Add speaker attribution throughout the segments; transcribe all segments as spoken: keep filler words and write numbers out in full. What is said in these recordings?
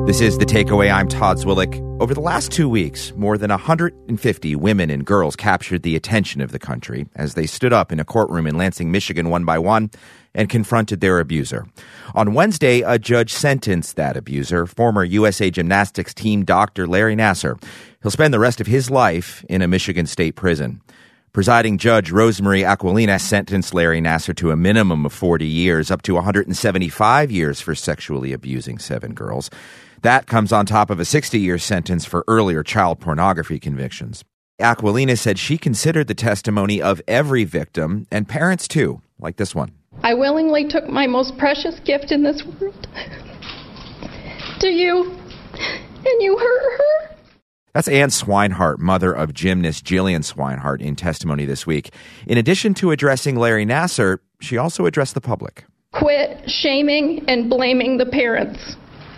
Speaker 1: This is The Takeaway. I'm Todd Zwillich. Over the last two weeks, more than one hundred fifty women and girls captured the attention of the country as they stood up in a courtroom in Lansing, Michigan, one by one, and confronted their abuser. On Wednesday, a judge sentenced that abuser, former U S A Gymnastics team doctor Larry Nassar. He'll spend the rest of his life in a Michigan state prison. Presiding Judge Rosemarie Aquilina sentenced Larry Nassar to a minimum of forty years, up to one hundred seventy-five years for sexually abusing seven girls. That comes on top of a sixty-year sentence for earlier child pornography convictions. Aquilina said she considered the testimony of every victim, and parents too, like this one.
Speaker 2: I willingly took my most precious gift in this world to you, and you hurt her.
Speaker 1: That's Ann Swinehart, mother of gymnast Jillian Swinehart, in testimony this week. In addition to addressing Larry Nassar, she also addressed the public.
Speaker 2: Quit shaming and blaming the parents.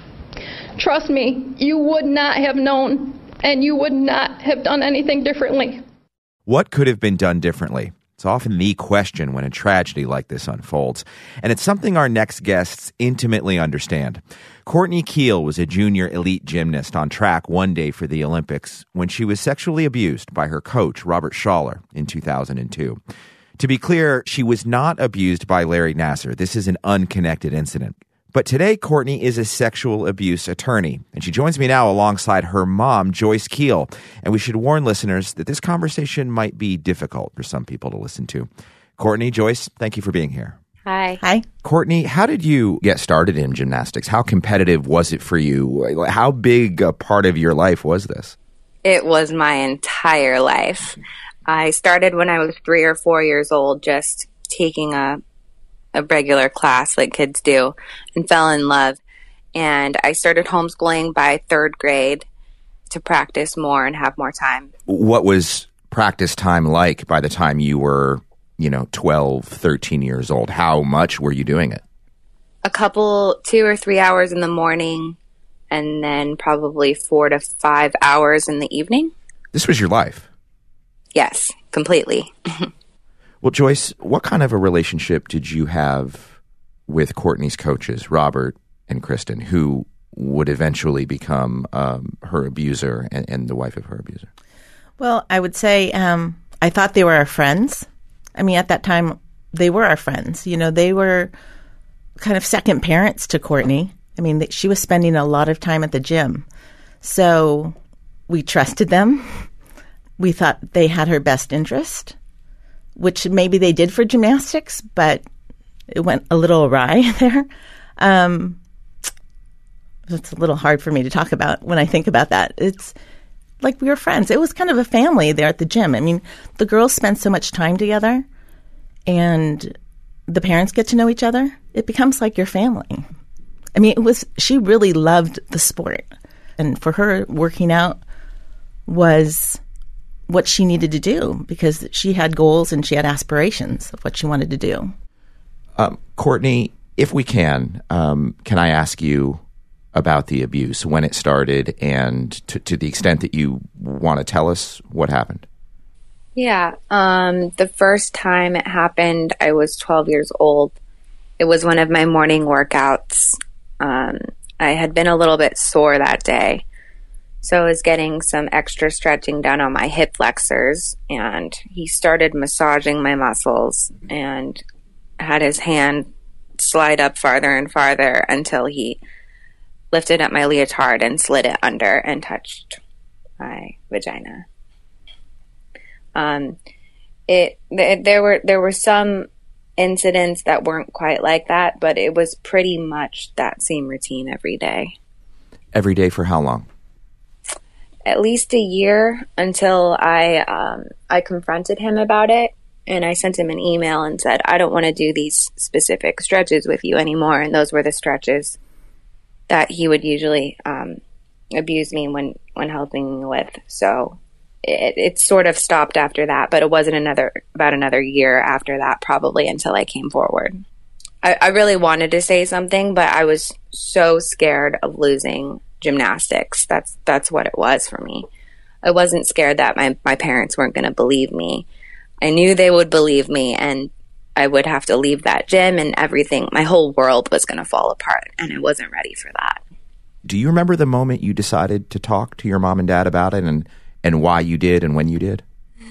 Speaker 2: Trust me, you would not have known, and you would not have done anything differently.
Speaker 1: What could have been done differently? It's often the question when a tragedy like this unfolds, and it's something our next guests intimately understand. Courtney Kiel was a junior elite gymnast on track one day for the Olympics when she was sexually abused by her coach, Robert Schaller, in two thousand two. To be clear, she was not abused by Larry Nassar. This is an unconnected incident. But today, Courtney is a sexual abuse attorney, and she joins me now alongside her mom, Joyce Kiel. And we should warn listeners that this conversation might be difficult for some people to listen to. Courtney, Joyce, thank you for being here.
Speaker 3: Hi.
Speaker 4: Hi.
Speaker 1: Courtney, how did you get started in gymnastics? How competitive was it for you? How big a part of your life was this?
Speaker 3: It was my entire life. I started when I was three or four years old, just taking a a regular class like kids do, and fell in love. And I started homeschooling by third grade to practice more and have more time.
Speaker 1: What was practice time like by the time you were, you know, twelve, thirteen years old? How much were you doing it?
Speaker 3: A couple, two or three hours in the morning, and then probably four to five hours in the evening.
Speaker 1: This was your life?
Speaker 3: Yes, completely.
Speaker 1: Well, Joyce, what kind of a relationship did you have with Courtney's coaches, Robert and Kristen, who would eventually become um, her abuser and, and the wife of her abuser?
Speaker 4: Well, I would say um, I thought they were our friends. I mean, at that time, they were our friends. You know, they were kind of second parents to Courtney. I mean, she was spending a lot of time at the gym. So we trusted them. We thought they had her best interest, which maybe they did for gymnastics, but it went a little awry there. Um, it's a little hard for me to talk about when I think about that. It's like we were friends. It was kind of a family there at the gym. I mean, the girls spend so much time together, and the parents get to know each other. It becomes like your family. I mean, it was. She really loved the sport, and for her, working out was what she needed to do because she had goals and she had aspirations of what she wanted to do.
Speaker 1: Um, Courtney, if we can, um, can I ask you about the abuse, when it started, and to, to the extent that you want to tell us what happened?
Speaker 3: Yeah. Um, the first time it happened, I was twelve years old. It was one of my morning workouts. Um, I had been a little bit sore that day. So I was getting some extra stretching done on my hip flexors, and he started massaging my muscles and had his hand slide up farther and farther until he lifted up my leotard and slid it under and touched my vagina. Um, it th- there were there were some incidents that weren't quite like that, but it was pretty much that same routine every day.
Speaker 1: Every day for how long?
Speaker 3: At least a year, until I um, I confronted him about it, and I sent him an email and said, I don't want to do these specific stretches with you anymore. And those were the stretches that he would usually um, abuse me when, when helping me with. So it, it sort of stopped after that, but it wasn't another about another year after that, probably, until I came forward. I, I really wanted to say something, but I was so scared of losing gymnastics. That's that's what it was for me. I wasn't scared that my, my parents weren't going to believe me. I knew they would believe me, and I would have to leave that gym, and everything, my whole world was going to fall apart, and I wasn't ready for that.
Speaker 1: Do you remember the moment you decided to talk to your mom and dad about it, and, and why you did and when you did?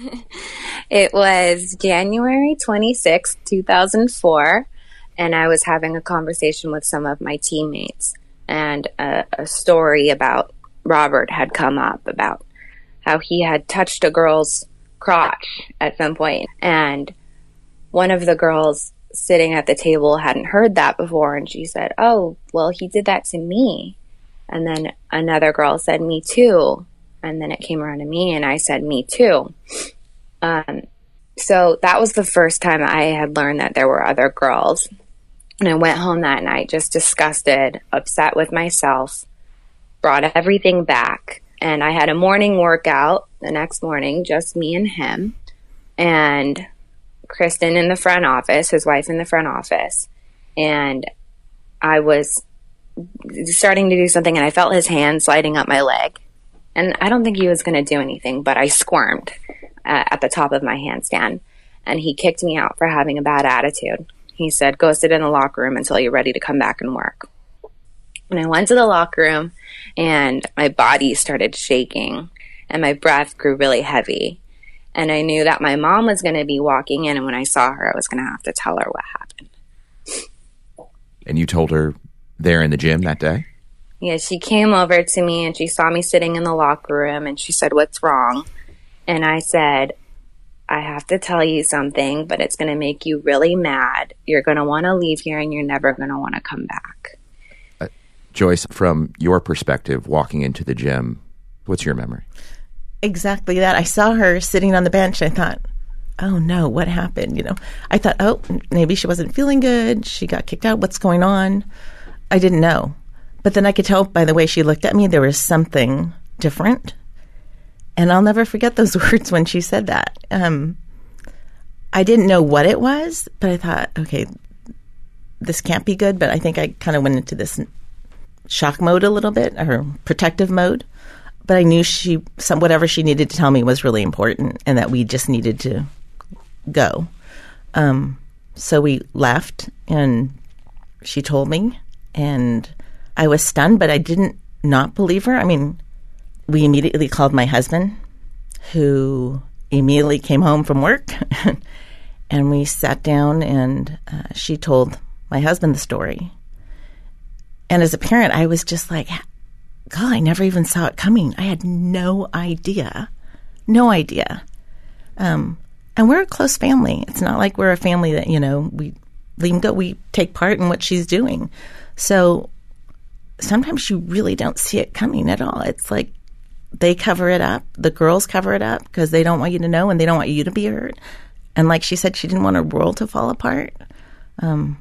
Speaker 3: It was January twenty-sixth, two thousand four, and I was having a conversation with some of my teammates, and a, a story about Robert had come up about how he had touched a girl's crotch at some point, and one of the girls sitting at the table hadn't heard that before, and she said, "Oh, well, he did that to me." And then another girl said, "Me too." And then it came around to me, and I said, "Me too." Um, so that was the first time I had learned that there were other girls. And I went home that night just disgusted, upset with myself, brought everything back. And I had a morning workout the next morning, just me and him, and Kristen in the front office, his wife in the front office. And I was starting to do something, and I felt his hand sliding up my leg. And I don't think he was going to do anything, but I squirmed uh, at the top of my handstand. And he kicked me out for having a bad attitude. He said, "Go sit in the locker room until you're ready to come back and work." And I went to the locker room, and my body started shaking, and my breath grew really heavy. And I knew that my mom was going to be walking in, and when I saw her, I was going to have to tell her what happened.
Speaker 1: And you told her there in the gym that day?
Speaker 3: Yeah, she came over to me, and she saw me sitting in the locker room, and she said, "What's wrong?" And I said, "I have to tell you something, but it's going to make you really mad. You're going to want to leave here, and you're never going to want to come back."
Speaker 1: Uh, Joyce, from your perspective, walking into the gym, what's your memory?
Speaker 4: Exactly that. I saw her sitting on the bench. I thought, oh no, what happened? You know, I thought, oh, maybe she wasn't feeling good. She got kicked out. What's going on? I didn't know. But then I could tell by the way she looked at me, there was something different. And I'll never forget those words when she said that. Um, I didn't know what it was, but I thought, okay, this can't be good. But I think I kind of went into this shock mode a little bit, or protective mode. But I knew she, some, whatever she needed to tell me was really important, and that we just needed to go. Um, so we left, and she told me, and I was stunned, but I didn't not believe her. I mean, we immediately called my husband, who immediately came home from work, and we sat down, and uh, she told my husband the story. And as a parent, I was just like, God, I never even saw it coming. I had no idea. No idea. Um, and we're a close family. It's not like we're a family that, you know, we leave them go. We take part in what she's doing. So sometimes you really don't see it coming at all. It's like they cover it up. The girls cover it up because they don't want you to know, and they don't want you to be hurt. And like she said, she didn't want her world to fall apart. Um,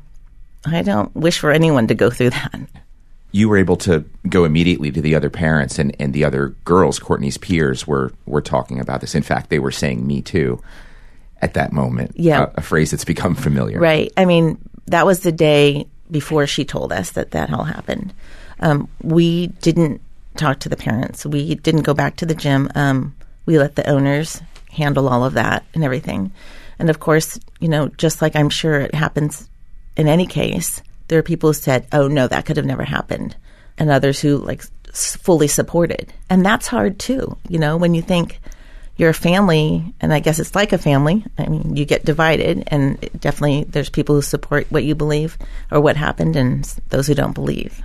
Speaker 4: I don't wish for anyone to go through that.
Speaker 1: You were able to go immediately to the other parents, and, and the other girls, Courtney's peers, were, were talking about this. In fact, they were saying "me too" at that moment.
Speaker 4: Yeah.
Speaker 1: A, a phrase that's become familiar.
Speaker 4: Right. I mean, that was the day before she told us that that all happened. Um, we didn't talk to the parents. We didn't go back to the gym. Um, we let the owners handle all of that and everything. And of course, you know, just like I'm sure it happens in any case, there are people who said, "Oh no, that could have never happened," and others who like fully supported. And that's hard too, you know, when you think you're a family, and I guess it's like a family. I mean, you get divided, and it definitely there's people who support what you believe or what happened, and those who don't believe.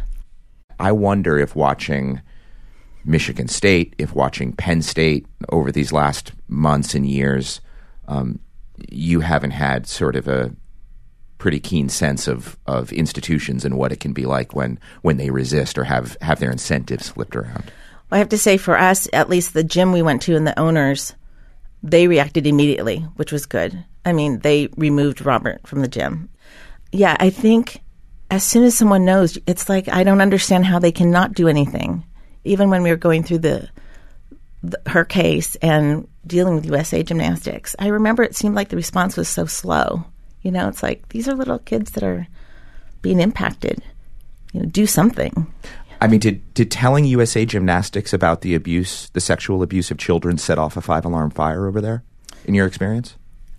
Speaker 1: I wonder if watching Michigan State, if watching Penn State over these last months and years, um, you haven't had sort of a pretty keen sense of, of institutions and what it can be like when, when they resist or have, have their incentives flipped around.
Speaker 4: Well, I have to say for us, at least the gym we went to and the owners, they reacted immediately, which was good. I mean, they removed Robert from the gym. Yeah, I think as soon as someone knows, it's like I don't understand how they cannot do anything. Even when we were going through the, the her case and dealing with U S A Gymnastics, I remember it seemed like the response was so slow. You know, it's like, these are little kids that are being impacted. You know, do something.
Speaker 1: I mean, did, did telling U S A Gymnastics about the abuse, the sexual abuse of children, set off a five-alarm fire over there, in your experience?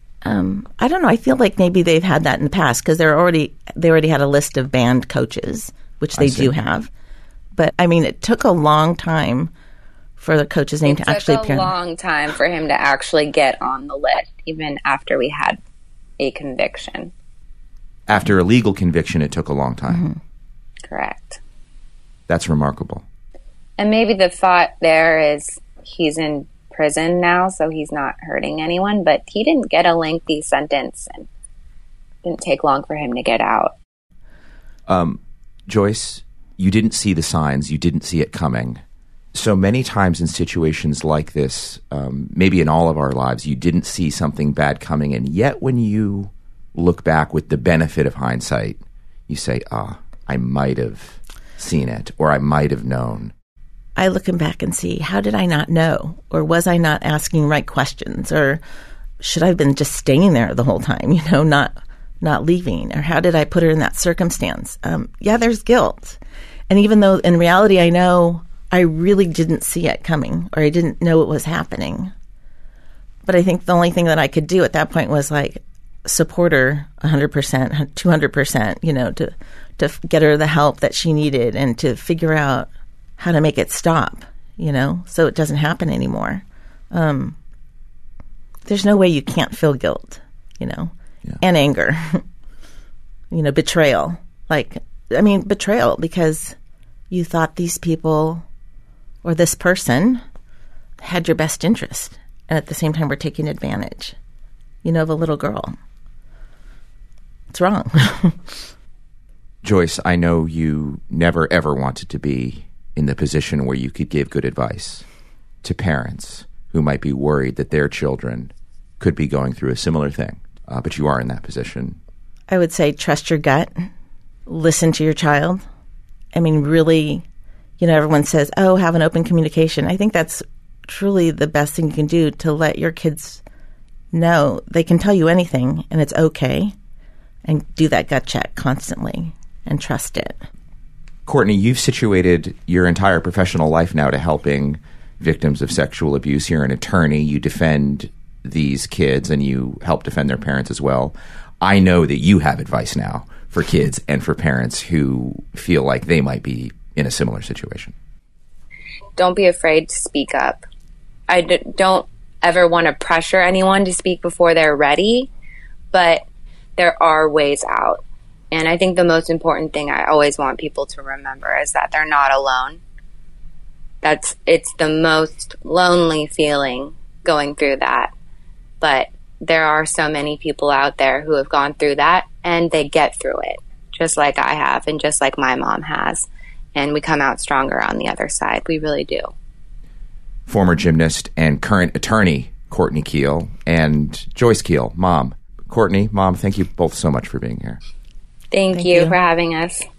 Speaker 4: Um, I don't know. I feel like maybe they've had that in the past because they're already they already had a list of banned coaches, which they do have. But, I mean, it took a long time for the coach's name
Speaker 3: it
Speaker 4: to actually appear.
Speaker 3: It took a long time for him to actually get on the list, even after we had a conviction.
Speaker 1: After a legal conviction, it took a long time.
Speaker 3: Mm-hmm. Correct.
Speaker 1: That's remarkable. And
Speaker 3: maybe the thought there is he's in prison now, so he's not hurting anyone, but he didn't get a lengthy sentence, and it didn't take long for him to get out.
Speaker 1: Um, Joyce, you didn't see the signs. You didn't see it coming. So many times in situations like this, um, maybe in all of our lives, you didn't see something bad coming, and yet when you look back with the benefit of hindsight, you say, ah, I might have seen it, or I might have known.
Speaker 4: I look back and see, how did I not know? Or was I not asking right questions? Or should I have been just staying there the whole time, you know, not not leaving? Or how did I put her in that circumstance? Um, yeah, there's guilt. And even though in reality I know I really didn't see it coming, or I didn't know it was happening. But I think the only thing that I could do at that point was like support her one hundred percent, two hundred percent, you know, to, to get her the help that she needed and to figure out how to make it stop, you know, so it doesn't happen anymore. Um, there's no way you can't feel guilt, you know, yeah. and anger, you know, betrayal. Like, I mean, betrayal because you thought these people or this person had your best interest, and at the same time were taking advantage, you know, of a little girl. It's wrong.
Speaker 1: Joyce, I know you never, ever wanted to be in the position where you could give good advice to parents who might be worried that their children could be going through a similar thing, uh, but you are in that position.
Speaker 4: I would say trust your gut, listen to your child. I mean, really, you know, everyone says, oh, have an open communication. I think that's truly the best thing you can do to let your kids know they can tell you anything and it's okay, and do that gut check constantly and trust it.
Speaker 1: Courtney, you've situated your entire professional life now to helping victims of sexual abuse. You're an attorney. You defend these kids and you help defend their parents as well. I know that you have advice now for kids and for parents who feel like they might be in a similar situation.
Speaker 3: Don't be afraid to speak up. I d- don't ever want to pressure anyone to speak before they're ready, but there are ways out. And I think the most important thing I always want people to remember is that they're not alone. That's, it's the most lonely feeling going through that. But there are so many people out there who have gone through that and they get through it, just like I have and just like my mom has. And we come out stronger on the other side. We really do.
Speaker 1: Former gymnast and current attorney Courtney Keel and Joyce Keel, mom. Courtney, mom, thank you both so much for being here.
Speaker 3: Thank, Thank you, you for having us.